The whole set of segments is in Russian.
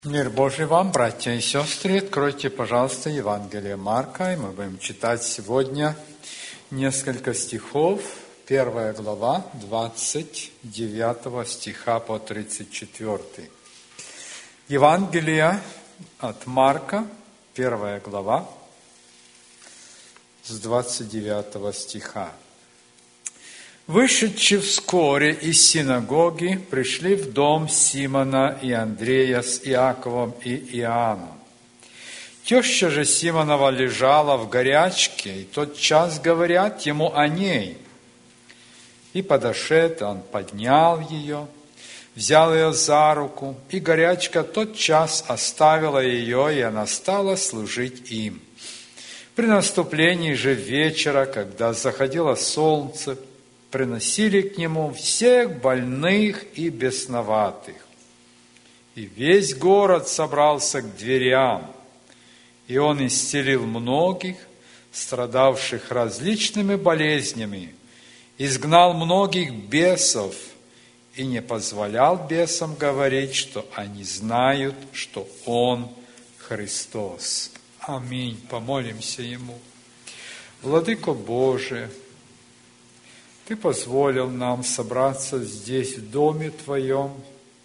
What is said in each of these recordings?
Мир Божий вам, братья и сестры. Откройте, пожалуйста, Евангелие Марка, и мы будем читать сегодня несколько стихов. 1 глава, 29 стиха по 34. Евангелие от Марка, 1 глава, с 29 стиха. Вышедши вскоре из синагоги, пришли в дом Симона и Андрея с Иаковом и Иоанном. Теща же Симонова лежала в горячке, и тотчас говорят ему о ней. И подошед, он поднял ее, взял ее за руку, и горячка тотчас оставила ее, и она стала служить им. При наступлении же вечера, когда заходило солнце, приносили к нему всех больных и бесноватых. И весь город собрался к дверям, и он исцелил многих, страдавших различными болезнями, изгнал многих бесов и не позволял бесам говорить, что они знают, что Он Христос. Аминь. Помолимся Ему. Владыко Божий, Ты позволил нам собраться здесь, в Доме Твоем,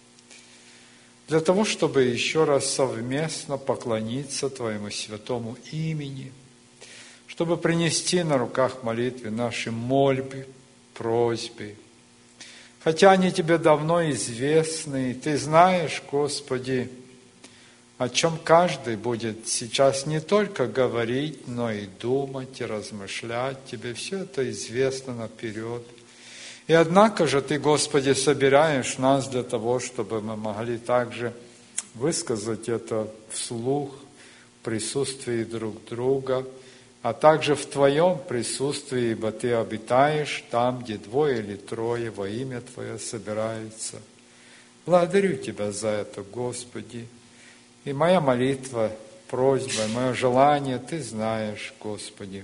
для того, чтобы еще раз совместно поклониться Твоему святому имени, чтобы принести на руках молитвы наши мольбы, просьбы. Хотя они Тебе давно известны, и Ты знаешь, Господи, о чем каждый будет сейчас не только говорить, но и думать, и размышлять. Тебе все это известно наперед. И однако же Ты, Господи, собираешь нас для того, чтобы мы могли также высказать это вслух, в присутствии друг друга, а также в Твоем присутствии, ибо Ты обитаешь там, где двое или трое во имя Твое собираются. Благодарю Тебя за это, Господи. И моя молитва, просьба, мое желание, Ты знаешь, Господи,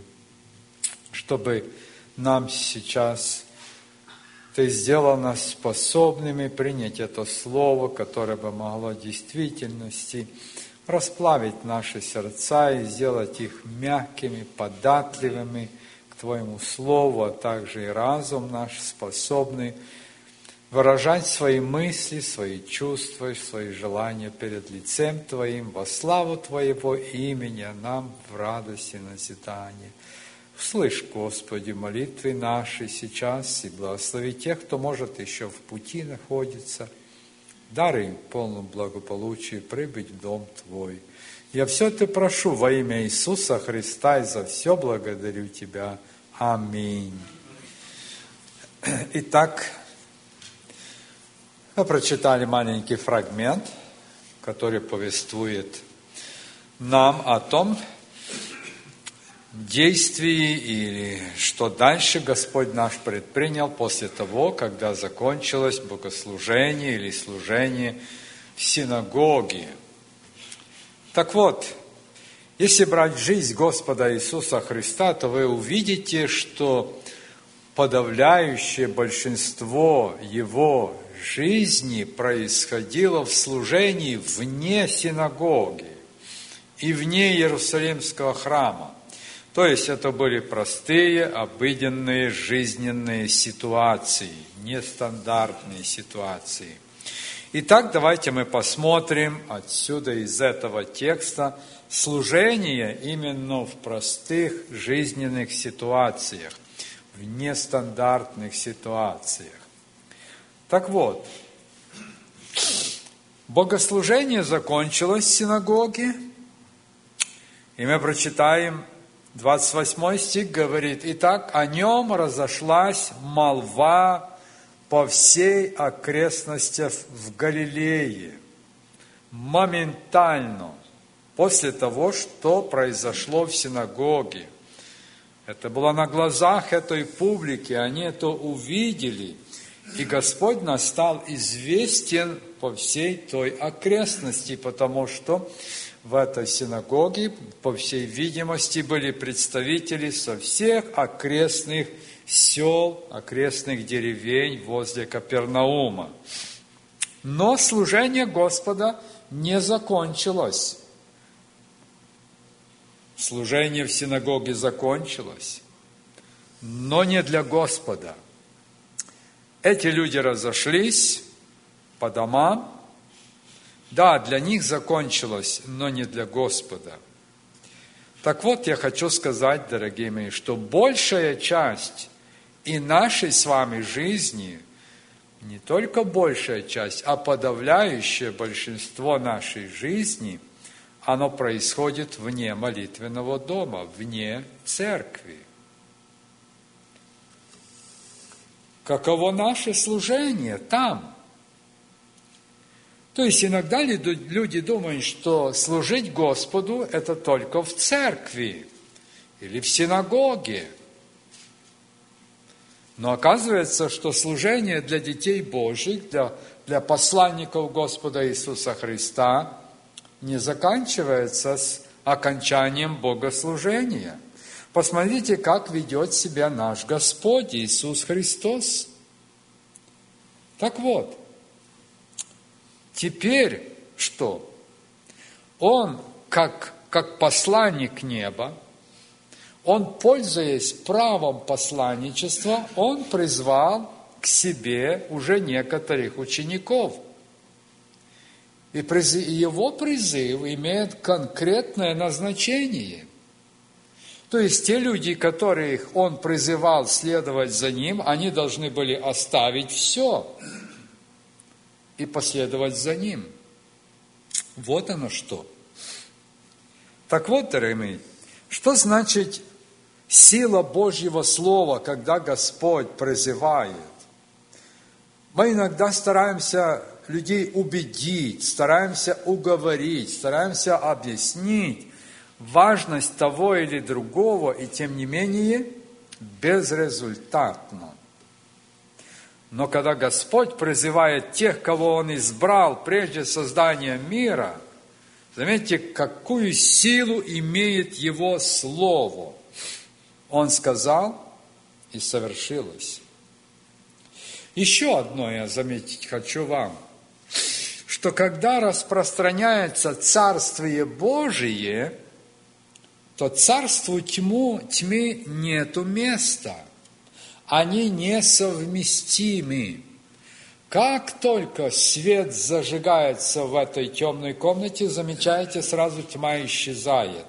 чтобы нам сейчас Ты сделал нас способными принять это Слово, которое бы могло в действительности расплавить наши сердца и сделать их мягкими, податливыми к Твоему Слову, а также и разум наш способный выражать свои мысли, свои чувства, свои желания перед лицем Твоим, во славу Твоего имени, а нам в радости назидание. Услышь, Господи, молитвы наши сейчас и благослови тех, кто, может, еще в пути находится. Даруй им полному благополучию прибыть в дом Твой. Я все это прошу во имя Иисуса Христа и за все благодарю Тебя. Аминь. Итак, мы прочитали маленький фрагмент, который повествует нам о том действии или что дальше Господь наш предпринял после того, когда закончилось богослужение или служение в синагоге. Так вот, если брать жизнь Господа Иисуса Христа, то вы увидите, что подавляющее большинство Его жизни происходило в служении вне синагоги и вне Иерусалимского храма. То есть это были простые, обыденные жизненные ситуации, нестандартные ситуации. Итак, давайте мы посмотрим отсюда, из этого текста, служение именно в простых жизненных ситуациях, в нестандартных ситуациях. Так вот, богослужение закончилось в синагоге, и мы прочитаем 28 стих, говорит: «Итак, о нем разошлась молва по всей окрестности в Галилее». Моментально, после того, что произошло в синагоге. Это было на глазах этой публики, они это увидели. И Господь нас стал известен по всей той окрестности, потому что в этой синагоге, по всей видимости, были представители со всех окрестных сел, окрестных деревень возле Капернаума. Но служение Господа не закончилось. Служение в синагоге закончилось, но не для Господа. Эти люди разошлись по домам. Да, для них закончилось, но не для Господа. Так вот, я хочу сказать, дорогие мои, что большая часть и нашей с вами жизни, не только большая часть, а подавляющее большинство нашей жизни, оно происходит вне молитвенного дома, вне церкви. Каково наше служение там? То есть иногда люди думают, что служить Господу – это только в церкви или в синагоге. Но оказывается, что служение для детей Божьих, для посланников Господа Иисуса Христа не заканчивается с окончанием богослужения. Посмотрите, как ведет себя наш Господь Иисус Христос. Так вот, теперь что? Он, как посланник неба, он, пользуясь правом посланничества, он призвал к себе уже некоторых учеников. И его призыв имеет конкретное назначение. То есть те люди, которых он призывал следовать за ним, они должны были оставить все и последовать за ним. Вот оно что. Так вот, дорогие мои, что значит сила Божьего Слова, когда Господь призывает? Мы иногда стараемся людей убедить, стараемся уговорить, стараемся объяснить важность того или другого, и тем не менее безрезультатно. Но когда Господь призывает тех, кого Он избрал прежде создания мира, заметьте, какую силу имеет Его Слово. Он сказал, и совершилось. Еще одно я заметить хочу вам, что когда распространяется Царствие Божие, то царству тьмы нету места. Они несовместимы. Как только свет зажигается в этой темной комнате, замечаете, сразу тьма исчезает.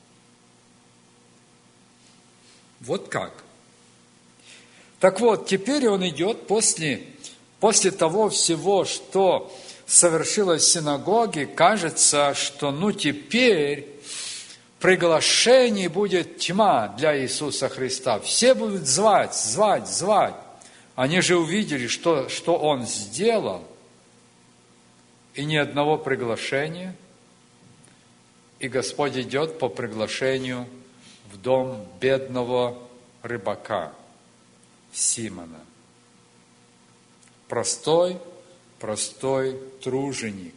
Вот как. Так вот, теперь он идет после того всего, что совершилось в синагоге, кажется, что теперь приглашений будет тьма для Иисуса Христа. Все будут звать. Они же увидели, что Он сделал, и ни одного приглашения. И Господь идет по приглашению в дом бедного рыбака Симона. Простой труженик.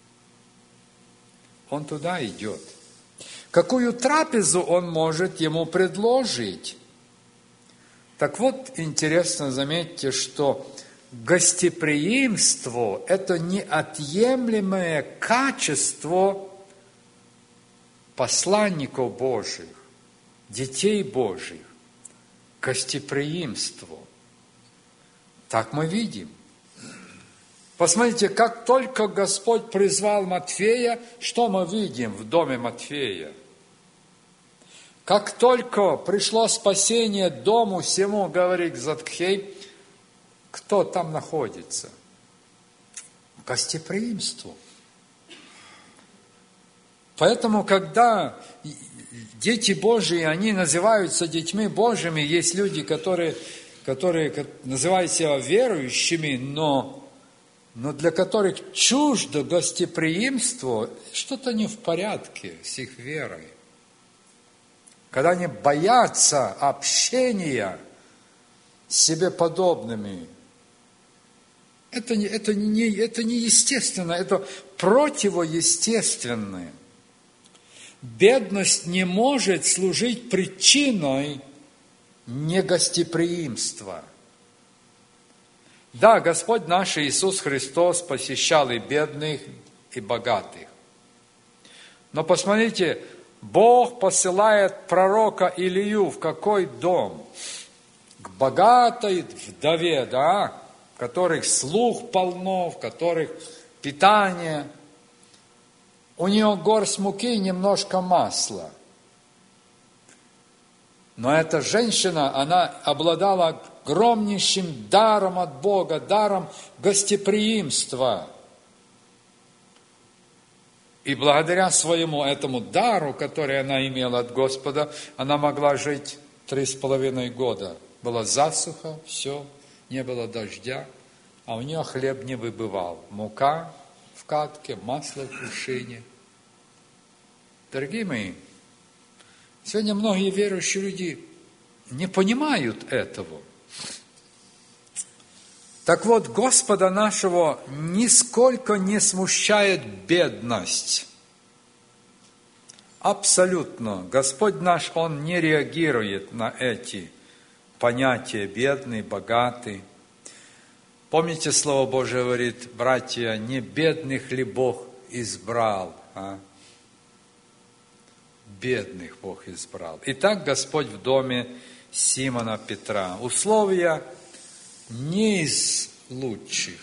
Он туда идет. Какую трапезу он может ему предложить? Так вот, интересно, заметьте, что гостеприимство – это неотъемлемое качество посланников Божьих, детей Божьих. Гостеприимство. Так мы видим. Посмотрите, как только Господь призвал Матфея, что мы видим в доме Матфея? Как только пришло спасение дому всему, говорит Закхей, кто там находится? Гостеприимство. Поэтому, когда дети Божьи, они называются детьми Божьими, есть люди, которые называют себя верующими, но для которых чуждо гостеприимство, что-то не в порядке с их верой. Когда они боятся общения с себе подобными, это неестественно, это противоестественное. Бедность не может служить причиной негостеприимства. Да, Господь наш Иисус Христос посещал и бедных, и богатых. Но посмотрите, Бог посылает пророка Илию в какой дом? К богатой вдове, да, в которых слух полно, в которых питание. У нее горсть муки и немножко масла. Но эта женщина, она обладала огромнейшим даром от Бога, даром гостеприимства. И благодаря своему этому дару, который она имела от Господа, она могла жить 3,5 года. Была засуха, все, не было дождя, а у нее хлеб не выбывал. Мука в катке, масло в кувшине. Дорогие мои, сегодня многие верующие люди не понимают этого. Так вот, Господа нашего нисколько не смущает бедность. Абсолютно. Господь наш, Он не реагирует на эти понятия бедный, богатый. Помните, Слово Божие говорит, братья, не бедных ли Бог избрал, а? Бедных Бог избрал. Итак, Господь в доме Симона Петра. Условия не из лучших.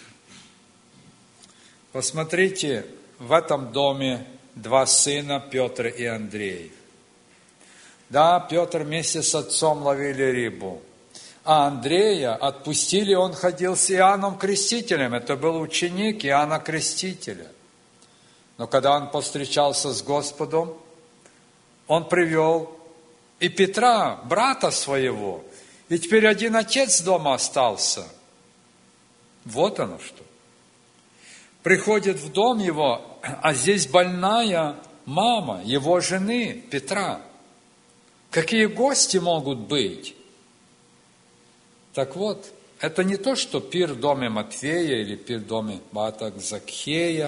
Посмотрите, в этом доме 2 сына, Петр и Андрей. Да, Петр вместе с отцом ловили рыбу. А Андрея отпустили, он ходил с Иоанном Крестителем. Это был ученик Иоанна Крестителя. Но когда он повстречался с Господом, он привел и Петра, брата своего. И теперь один отец дома остался. Вот оно что. Приходит в дом его, а здесь больная мама его жены Петра. Какие гости могут быть? Так вот, это не то, что пир в доме Матфея или пир в доме Закхея.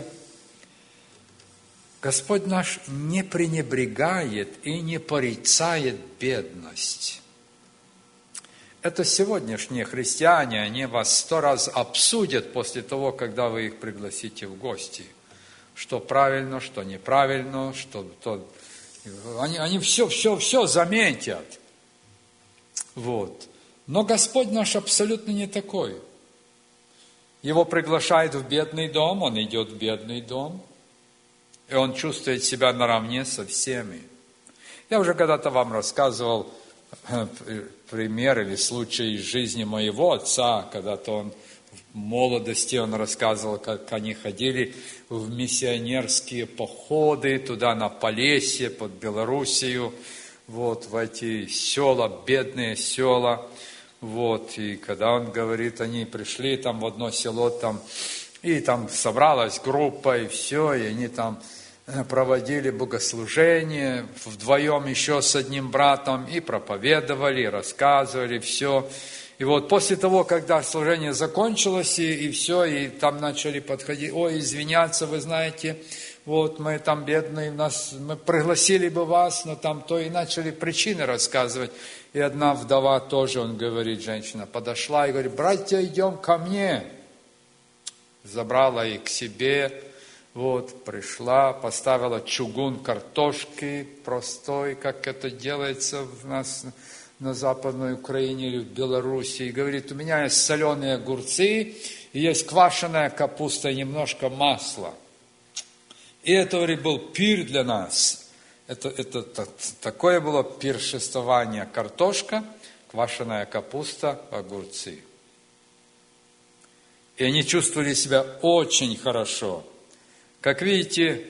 Господь наш не пренебрегает и не порицает бедность. Это сегодняшние христиане, они вас 100 раз обсудят после того, когда вы их пригласите в гости. Что правильно, что неправильно, что то. Они все заметят. Вот. Но Господь наш абсолютно не такой. Его приглашают в бедный дом, он идет в бедный дом, и он чувствует себя наравне со всеми. Я уже когда-то вам рассказывал пример или случай из жизни моего отца, когда-то он в молодости он рассказывал, как они ходили в миссионерские походы туда на Полесье, под Белоруссию, вот, в эти села, бедные села, вот, и когда он говорит, они пришли там в одно село, там, и там собралась группа, и все, и они там проводили богослужение вдвоем еще с одним братом, и проповедовали, и рассказывали, все. И вот после того, когда служение закончилось, и все, и там начали подходить, ой, извиняться, вы знаете, вот мы там бедные, мы пригласили бы вас, но там то, и начали причины рассказывать. И одна вдова тоже, он говорит, женщина, подошла и говорит, братья, идем ко мне. Забрала их к себе, вот, пришла, поставила чугун картошки простой, как это делается у нас на Западной Украине или в Беларуси. И говорит, у меня есть соленые огурцы, и есть квашеная капуста, и немножко масла. И это, говорит, был пир для нас. Это такое было пиршествование. Картошка, квашеная капуста, огурцы. И они чувствовали себя очень хорошо. Как видите,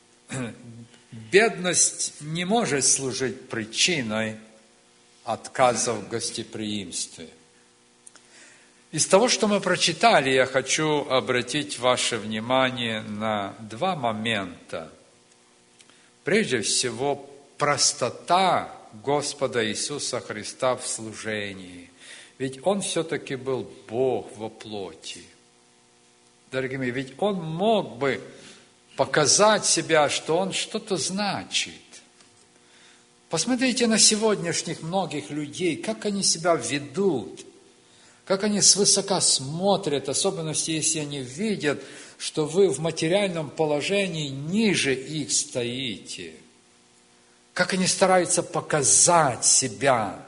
бедность не может служить причиной отказа в гостеприимстве. Из того, что мы прочитали, я хочу обратить ваше внимание на 2 момента. Прежде всего, простота Господа Иисуса Христа в служении. Ведь Он все-таки был Бог во плоти. Дорогие мои, ведь Он мог бы показать себя, что Он что-то значит. Посмотрите на сегодняшних многих людей, как они себя ведут, как они свысока смотрят, особенно если они видят что вы в материальном положении ниже их стоите. Как они стараются показать себя.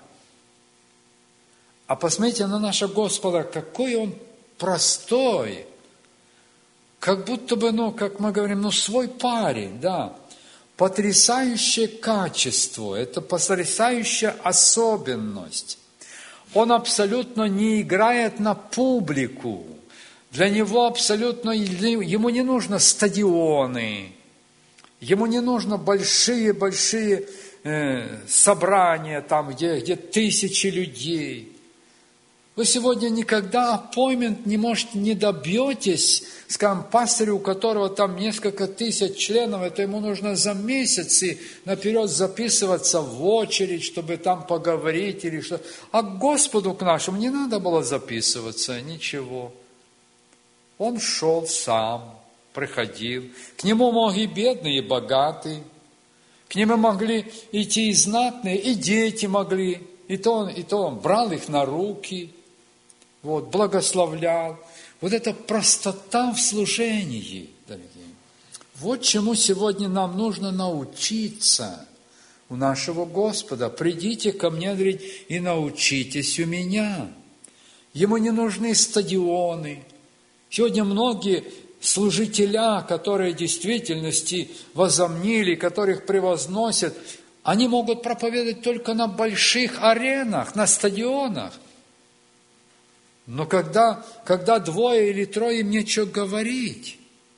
А посмотрите на нашего Господа, какой Он простой. Как будто бы, как мы говорим, свой парень, да. Потрясающее качество, это потрясающая особенность. Он абсолютно не играет на публику. Для него абсолютно, ему не нужно стадионы, ему не нужно большие собрания, там, где тысячи людей. Вы сегодня никогда appointment не добьетесь, скажем, пастырю, у которого там несколько тысяч членов, это ему нужно за месяц и наперед записываться в очередь, чтобы там поговорить или что. А к Господу к нашему не надо было записываться, ничего. Он шел сам, приходил. К нему могли бедные и богатые, к нему могли идти и знатные, и дети могли. И то он брал их на руки, благословлял. Вот эта простота в служении, дорогие. Вот чему сегодня нам нужно научиться у нашего Господа. Придите ко мне, говорит, и научитесь у меня. Ему не нужны стадионы. Сегодня многие служителя, которые в действительности возомнили, которых превозносят, они могут проповедовать только на больших аренах, на стадионах. Но когда 2 или 3, им нечего говорить.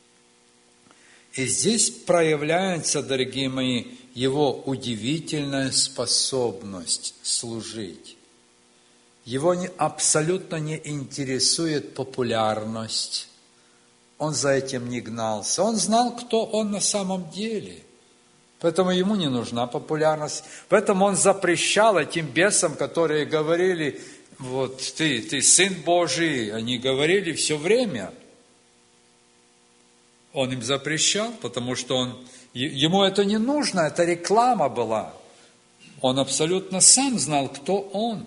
И здесь проявляется, дорогие мои, его удивительная способность служить. Его абсолютно не интересует популярность. Он за этим не гнался. Он знал, кто он на самом деле. Поэтому ему не нужна популярность. Поэтому он запрещал этим бесам, которые говорили, ты Сын Божий, они говорили все время. Он им запрещал, потому что ему это не нужно, это реклама была. Он абсолютно сам знал, кто он.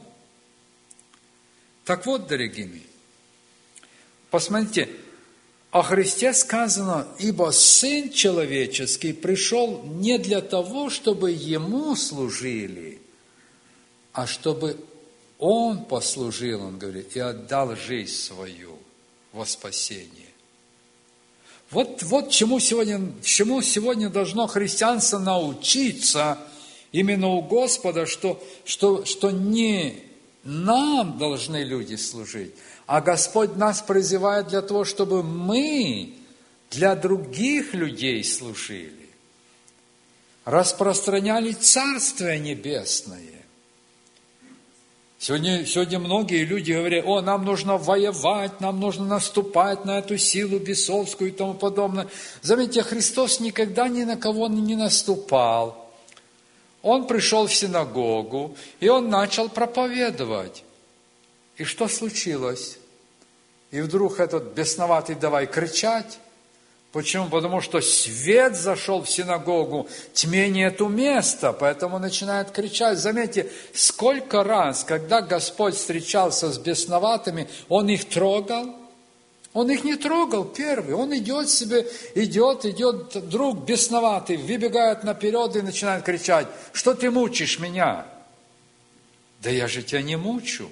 Так вот, дорогие мои, посмотрите, о Христе сказано, ибо Сын Человеческий пришел не для того, чтобы Ему служили, а чтобы Он послужил, Он говорит, и отдал жизнь свою во спасение. Вот чему сегодня должно христианство научиться именно у Господа, что не нам должны люди служить, а Господь нас призывает для того, чтобы мы для других людей служили, распространяли Царствие Небесное. Сегодня многие люди говорят, нам нужно воевать, нам нужно наступать на эту силу бесовскую и тому подобное. Заметьте, Христос никогда ни на кого не наступал. Он пришел в синагогу, и Он начал проповедовать. И что случилось? И вдруг этот бесноватый давай кричать. Почему? Потому что свет зашел в синагогу, тьме нету места, поэтому начинает кричать. Заметьте, сколько раз, когда Господь встречался с бесноватыми, Он их трогал? Он их не трогал первый, Он идет, вдруг бесноватый, выбегает наперед и начинает кричать, что ты мучишь меня? Да я же тебя не мучу.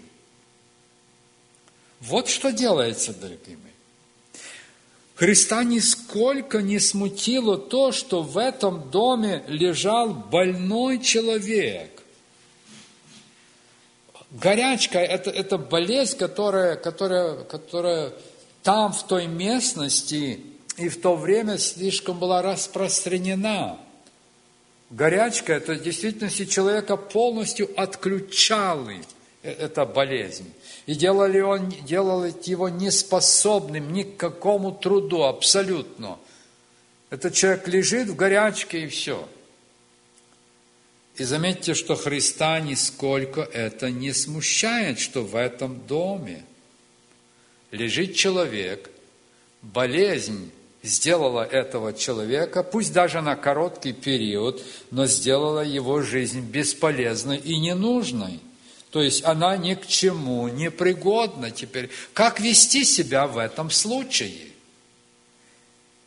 Вот что делается, дорогие мои. Христа нисколько не смутило то, что в этом доме лежал больной человек. Горячка – это болезнь, которая там, в той местности и в то время слишком была распространена. Горячка – это в действительности человека полностью отключала эта болезнь. И делали его неспособным ни к какому труду, абсолютно. Этот человек лежит в горячке и все. И заметьте, что Христа нисколько это не смущает, что в этом доме лежит человек, болезнь сделала этого человека, пусть даже на короткий период, но сделала его жизнь бесполезной и ненужной. То есть она ни к чему не пригодна теперь. Как вести себя в этом случае?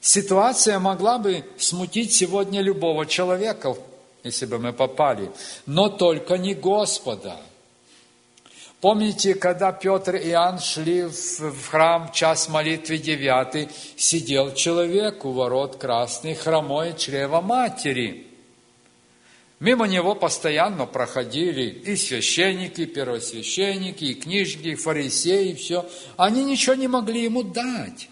Ситуация могла бы смутить сегодня любого человека, если бы мы попали, но только не Господа. Помните, когда Петр и Иоанн шли в храм, час молитвы 9, сидел человек у ворот красный, хромое чрево матери. Мимо него постоянно проходили и священники, и первосвященники, и книжники, и фарисеи, и все. Они ничего не могли ему дать.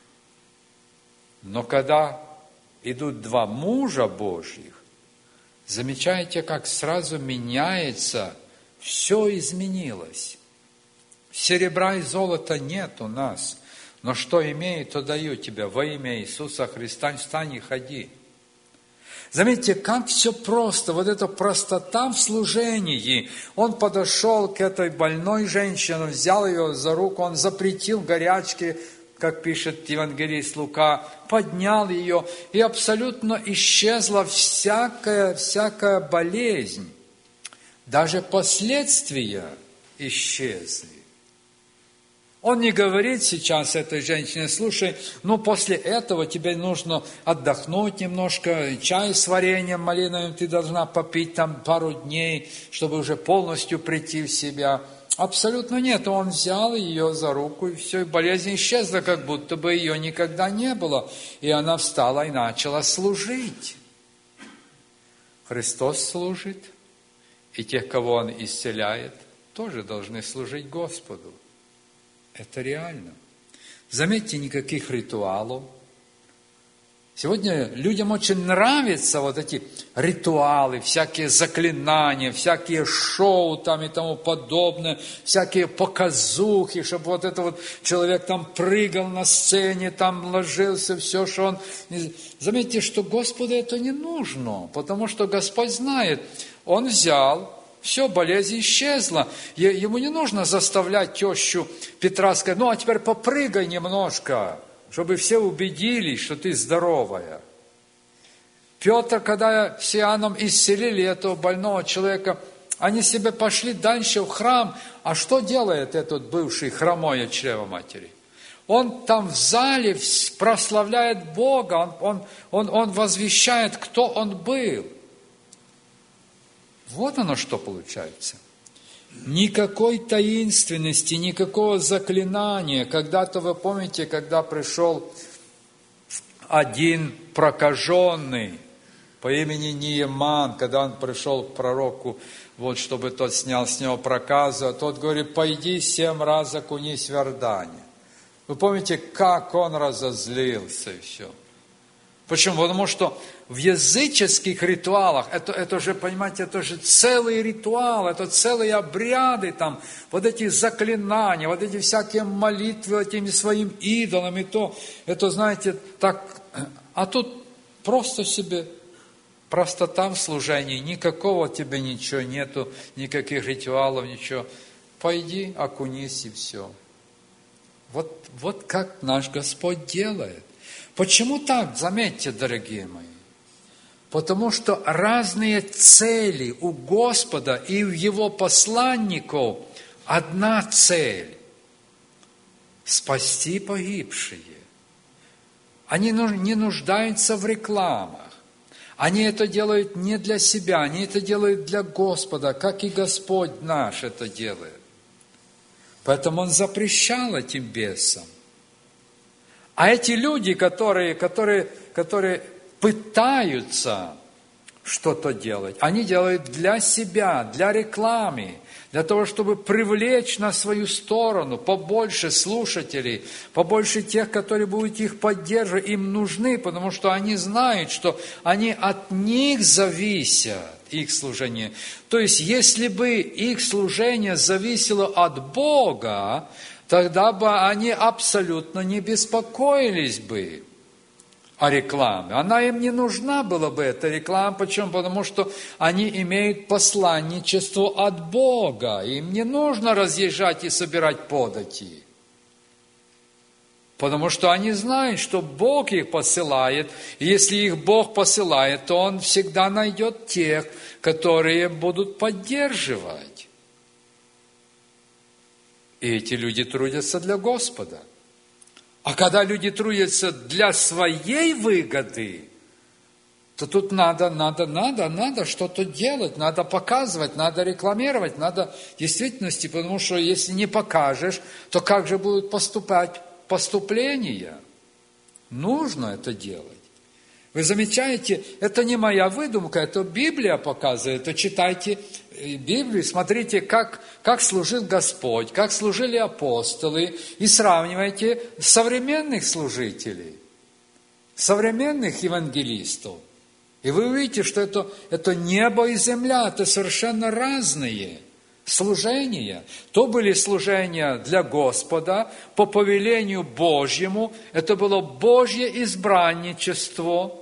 Но когда идут два мужа Божьих, замечаете, как сразу меняется, все изменилось. Серебра и золота нет у нас, но что имею, то даю тебе во имя Иисуса Христа, встань и ходи. Заметьте, как все просто, вот эта простота в служении. Он подошел к этой больной женщине, взял ее за руку, он запретил горячке, как пишет евангелист Лука, поднял ее, и абсолютно исчезла всякая болезнь. Даже последствия исчезли. Он не говорит сейчас этой женщине: слушай, после этого тебе нужно отдохнуть немножко, чай с вареньем малиновым ты должна попить там пару дней, чтобы уже полностью прийти в себя. Абсолютно нет. Он взял ее за руку, и все, и болезнь исчезла, как будто бы ее никогда не было. И она встала и начала служить. Христос служит, и тех, кого Он исцеляет, тоже должны служить Господу. Это реально. Заметьте, никаких ритуалов. Сегодня людям очень нравятся вот эти ритуалы, всякие заклинания, всякие шоу там и тому подобное, всякие показухи, чтобы вот это вот человек там прыгал на сцене, там ложился, все, что он... Заметьте, что Господу это не нужно, потому что Господь знает, Он взял... Все, болезнь исчезла. Ему не нужно заставлять тещу Петра сказать: а теперь попрыгай немножко, чтобы все убедились, что ты здоровая. Петр, когда с Иоанном исцелили этого больного человека, они себе пошли дальше в храм. А что делает этот бывший хромое чрево матери? Он там в зале прославляет Бога, он возвещает, кто он был. Вот оно что получается. Никакой таинственности, никакого заклинания. Когда-то, вы помните, когда пришел один прокаженный по имени Нееман, когда он пришел к пророку, вот, чтобы тот снял с него проказу, тот говорит: пойди 7 раз окунись в Иордане. Вы помните, как он разозлился и все. Почему? Потому что в языческих ритуалах, это же, понимаете, это же целый ритуал, это целые обряды, там, вот эти заклинания, вот эти всякие молитвы этими своим идолам, и то, это, знаете, так, а тут просто себе простота в служении, никакого тебе ничего нету, никаких ритуалов, ничего. Пойди, окунись и все. Вот как наш Господь делает. Почему так? Заметьте, дорогие мои. Потому что разные цели у Господа и у Его посланников одна цель – спасти погибшие. Они не нуждаются в рекламах. Они это делают не для себя, они это делают для Господа, как и Господь наш это делает. Поэтому Он запрещал этим бесам. А эти люди, которые пытаются что-то делать, они делают для себя, для рекламы, для того, чтобы привлечь на свою сторону побольше слушателей, побольше тех, которые будут их поддерживать, им нужны, потому что они знают, что они от них зависят, их служение. То есть, если бы их служение зависело от Бога, тогда бы они абсолютно не беспокоились бы о рекламе. Она им не нужна была бы, эта реклама. Почему? Потому что они имеют посланничество от Бога. Им не нужно разъезжать и собирать подати. Потому что они знают, что Бог их посылает. И если их Бог посылает, то Он всегда найдет тех, которые будут поддерживать. И эти люди трудятся для Господа. А когда люди трудятся для своей выгоды, то тут надо что-то делать, надо показывать, надо рекламировать, надо в действительности, потому что если не покажешь, то как же будут поступать поступления? Нужно это делать. Вы замечаете, это не моя выдумка, это Библия показывает. То читайте Библию, смотрите, как служил Господь, как служили апостолы, и сравнивайте современных служителей, современных евангелистов. И вы увидите, что это небо и земля, это совершенно разные служения. То были служения для Господа, по повелению Божьему, это было Божье избранничество.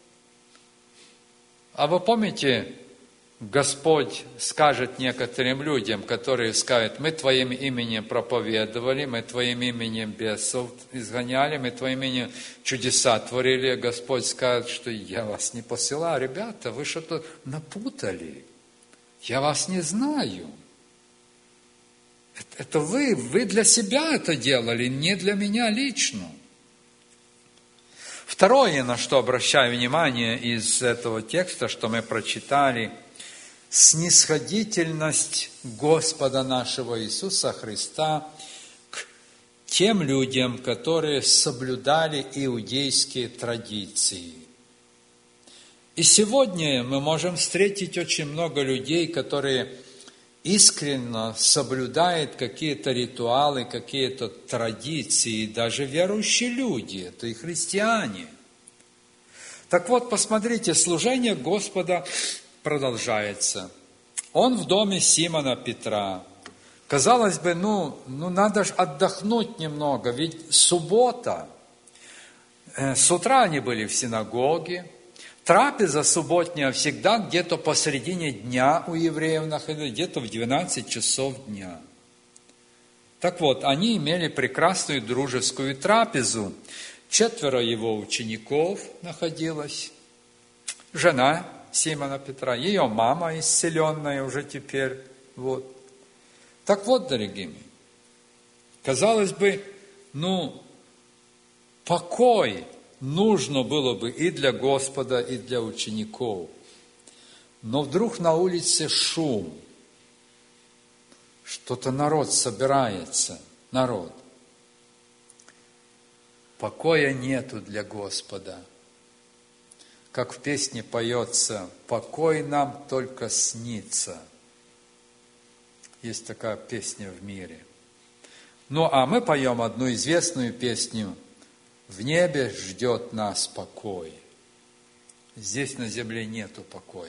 А вы помните, Господь скажет некоторым людям, которые скажут: мы Твоим именем проповедовали, мы Твоим именем бесов изгоняли, мы Твоим именем чудеса творили. Господь скажет, что я вас не посылаю. Ребята, вы что-то напутали. Я вас не знаю. Это вы для себя это делали, не для меня лично. Второе, на что обращаю внимание из этого текста, что мы прочитали, снисходительность Господа нашего Иисуса Христа к тем людям, которые соблюдали иудейские традиции. И сегодня мы можем встретить очень много людей, которые искренне соблюдают какие-то ритуалы, какие-то традиции, даже верующие люди, это и христиане. Так вот, посмотрите, служение Господа продолжается. Он в доме Симона Петра. Казалось бы, надо же отдохнуть немного, ведь суббота. С утра они были в синагоге. Трапеза субботняя всегда где-то посредине дня у евреев находилась, где-то в 12 часов дня. Так вот, они имели прекрасную дружескую трапезу. 4 его учеников находилось, жена Симона Петра, ее мама исцеленная уже теперь. Вот. Так вот, дорогие мои, казалось бы, покой нужно было бы и для Господа, и для учеников. Но вдруг на улице шум. Что-то народ собирается, народ. Покоя нету для Господа. Как в песне поется: «Покой нам только снится». Есть такая песня в мире. А мы поем одну известную песню: «В небе ждет нас покой». Здесь на земле нету покоя.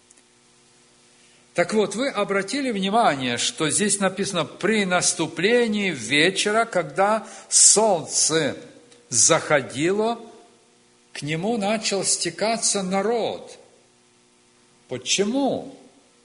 Так вот, вы обратили внимание, что здесь написано: при наступлении вечера, когда солнце заходило, к нему начал стекаться народ. Почему?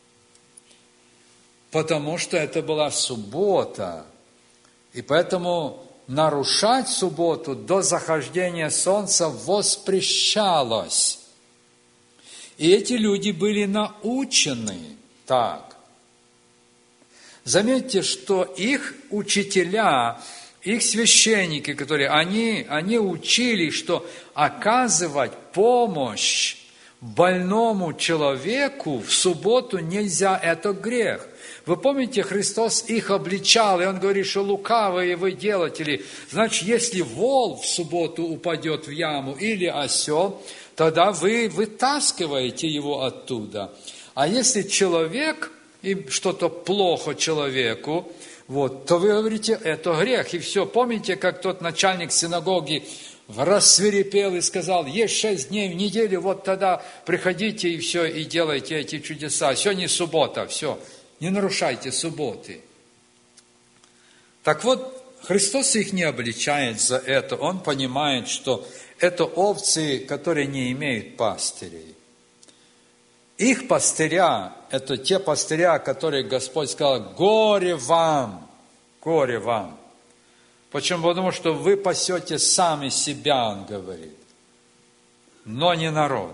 Потому что это была суббота, и поэтому нарушать субботу до захождения солнца воспрещалось. И эти люди были научены так. Заметьте, что их учителя, их священники, которые они учили, что оказывать помощь больному человеку в субботу нельзя, это грех. Вы помните, Христос их обличал, и Он говорит, что лукавые вы делатели. Значит, если вол в субботу упадет в яму или осел, тогда вы вытаскиваете его оттуда. А если человек, и что-то плохо человеку, то вы говорите, это грех. И все, помните, как тот начальник синагоги рассвирепел и сказал: есть 6 дней в неделю, вот тогда приходите и все, и делайте эти чудеса. Сегодня суббота, все, не нарушайте субботы. Так вот, Христос их не обличает за это. Он понимает, что это овцы, которые не имеют пастырей. Их пастыря, это те пастыря, которые Господь сказал: горе вам, горе вам. Почему? Потому что вы пасете сами себя, Он говорит, но не народ.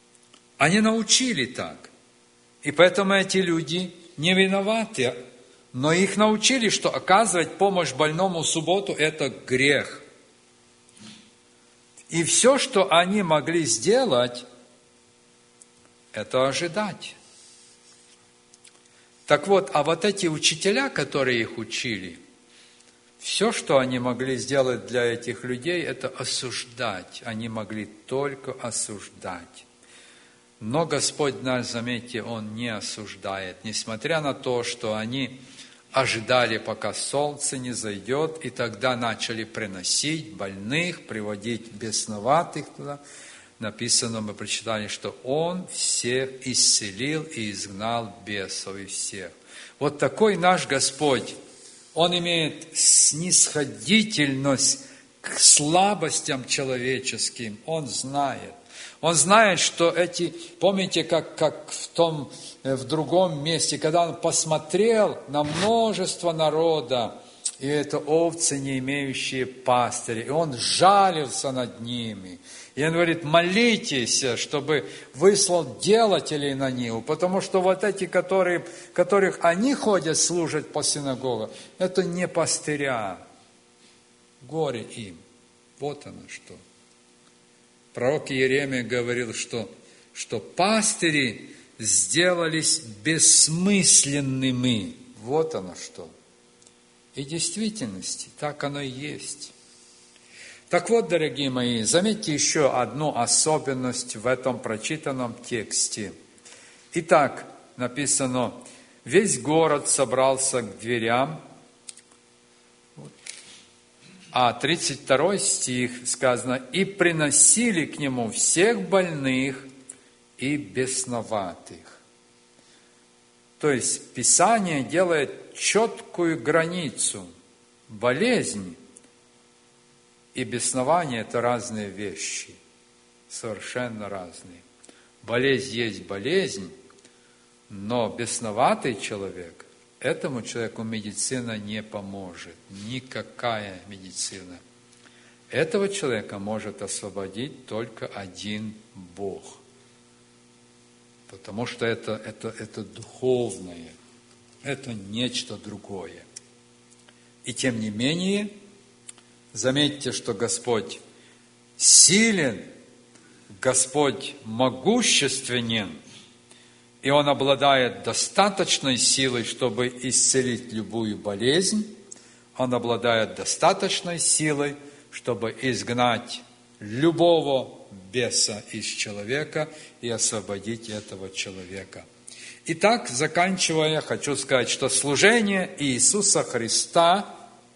Они научили так. И поэтому эти люди не виноваты. Но их научили, что оказывать помощь больному в субботу – это грех. И все, что они могли сделать, это ожидать. Так вот, а вот эти учителя, которые их учили, все, что они могли сделать для этих людей, это осуждать. Они могли только осуждать. Но Господь наш, заметьте, Он не осуждает, несмотря на то, что они ожидали, пока солнце не зайдет, и тогда начали приносить больных, приводить бесноватых туда. Написано, мы прочитали, что Он всех исцелил и изгнал бесов из всех. Вот такой наш Господь, Он имеет снисходительность к слабостям человеческим, Он знает. Он знает, что эти, помните, как в другом месте, когда Он посмотрел на множество народа, и это овцы, не имеющие пастыря, и Он жалился над ними. И Он говорит, молитесь, чтобы выслал делателей на Ниву, потому что вот эти, которых они ходят служат по синагогам, это не пастыря. Горе им. Вот оно что. Пророк Иеремия говорил, что пастыри сделались бессмысленными. Вот оно что. И в действительности так оно и есть. Так вот, дорогие мои, заметьте еще одну особенность в этом прочитанном тексте. Итак, написано, весь город собрался к дверям, а 32 стих сказано, и приносили к Нему всех больных и бесноватых. То есть Писание делает четкую границу. Болезнь и беснование – это разные вещи, совершенно разные. Болезнь есть болезнь, но бесноватый человек, этому человеку медицина не поможет, никакая медицина. Этого человека может освободить только один Бог, потому что это духовное, это нечто другое. И тем не менее, заметьте, что Господь силен, Господь могущественен, и Он обладает достаточной силой, чтобы исцелить любую болезнь. Он обладает достаточной силой, чтобы изгнать любого беса из человека и освободить этого человека. Итак, заканчивая, хочу сказать, что служение Иисуса Христа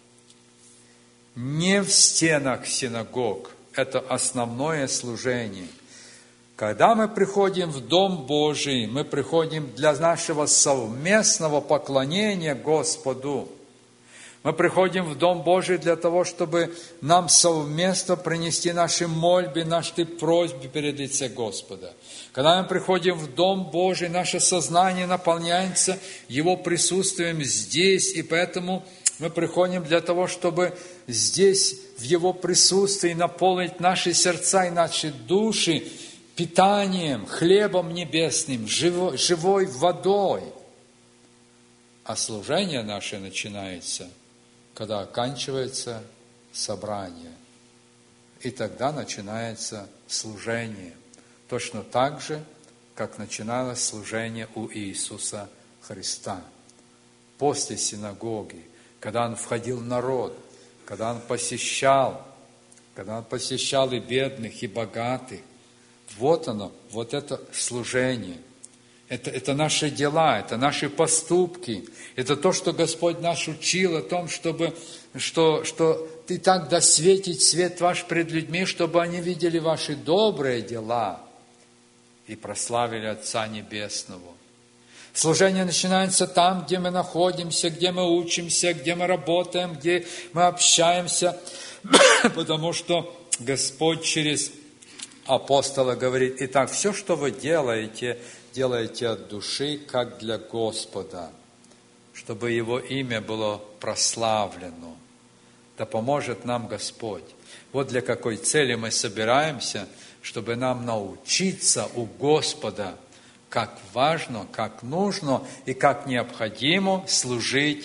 не в стенах синагог. Это основное служение. Когда мы приходим в Дом Божий, мы приходим для нашего совместного поклонения Господу. Мы приходим в Дом Божий для того, чтобы нам совместно принести наши мольбы, наши просьбы перед лице Господа. Когда мы приходим в Дом Божий, наше сознание наполняется Его присутствием здесь, и поэтому мы приходим для того, чтобы здесь, в Его присутствии, наполнить наши сердца и наши души питанием, хлебом небесным, живой водой. А служение наше начинается, когда оканчивается собрание. И тогда начинается служение. Точно так же, как начиналось служение у Иисуса Христа. После синагоги, когда Он входил в народ, когда Он посещал и бедных, и богатых. Вот оно, вот это служение. Это наши дела, это наши поступки. Это то, что Господь нас учил о том, что и так досветить свет ваш пред людьми, чтобы они видели ваши добрые дела и прославили Отца Небесного. Служение начинается там, где мы находимся, где мы учимся, где мы работаем, где мы общаемся, потому что Господь через апостола говорит, итак, все, что вы делаете, делайте от души, как для Господа, чтобы Его имя было прославлено. Да поможет нам Господь. Вот для какой цели мы собираемся, чтобы нам научиться у Господа, как важно, как нужно и как необходимо служить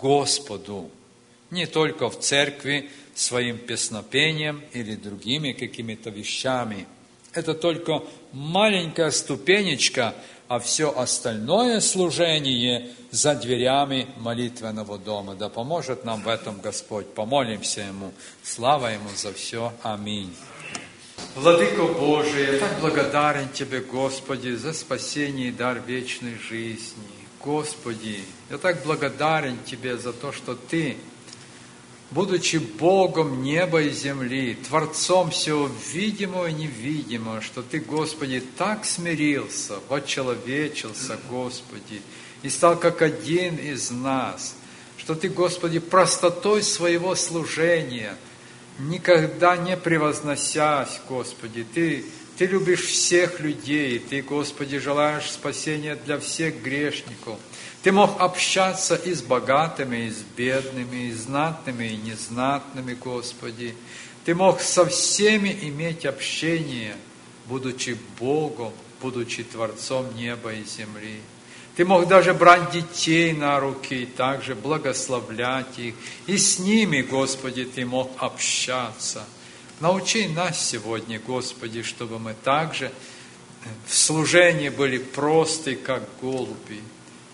Господу. Не только в церкви своим песнопением или другими какими-то вещами. Это только маленькая ступенечка, а все остальное служение за дверями молитвенного дома. Да поможет нам в этом Господь. Помолимся Ему. Слава Ему за все. Аминь. Владыко Божий, я так благодарен Тебе, Господи, за спасение и дар вечной жизни. Господи, я так благодарен Тебе за то, что Ты, будучи Богом неба и земли, Творцом всего видимого и невидимого, что Ты, Господи, так смирился, вочеловечился, Господи, и стал как один из нас, что Ты, Господи, простотой своего служения, никогда не превозносясь, Господи, Ты любишь всех людей, Ты, Господи, желаешь спасения для всех грешников. Ты мог общаться и с богатыми, и с бедными, и знатными, и незнатными, Господи. Ты мог со всеми иметь общение, будучи Богом, будучи Творцом неба и земли. Ты мог даже брать детей на руки и также благословлять их. И с ними, Господи, Ты мог общаться. Научи нас сегодня, Господи, чтобы мы также в служении были просты, как голуби.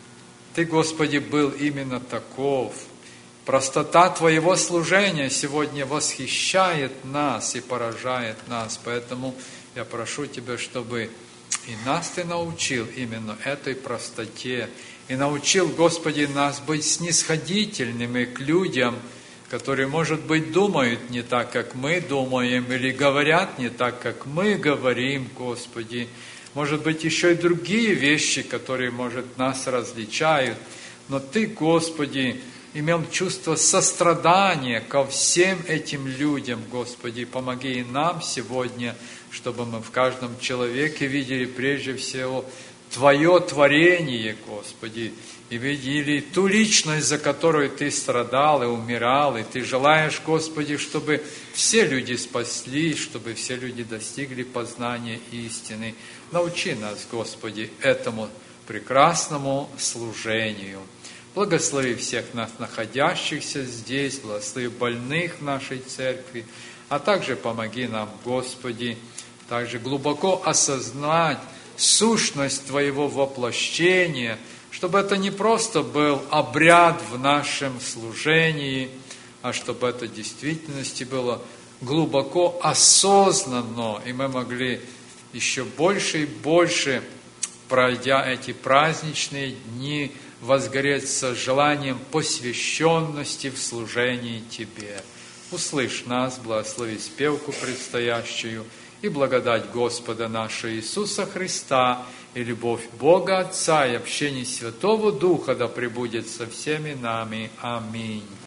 Ты, Господи, был именно таков. Простота Твоего служения сегодня восхищает нас и поражает нас. Поэтому я прошу Тебя, чтобы и нас Ты научил именно этой простоте. И научил, Господи, нас быть снисходительными к людям, которые, может быть, думают не так, как мы думаем, или говорят не так, как мы говорим, Господи. Может быть, еще и другие вещи, которые, может, нас различают. Но Ты, Господи, имел чувство сострадания ко всем этим людям, Господи. Помоги и нам сегодня, чтобы мы в каждом человеке видели прежде всего Твое творение, Господи, и видели ту личность, за которую Ты страдал и умирал, и Ты желаешь, Господи, чтобы все люди спаслись, чтобы все люди достигли познания истины. Научи нас, Господи, этому прекрасному служению. Благослови всех нас, находящихся здесь, благослови больных в нашей церкви, а также помоги нам, Господи, также глубоко осознать сущность Твоего воплощения, чтобы это не просто был обряд в нашем служении, а чтобы это в действительности было глубоко осознанно, и мы могли еще больше и больше, пройдя эти праздничные дни, возгореться желанием посвященности в служении Тебе. Услышь нас, благослови спевку предстоящую, и благодать Господа нашего Иисуса Христа, и любовь Бога Отца, и общение Святого Духа да пребудет со всеми нами. Аминь.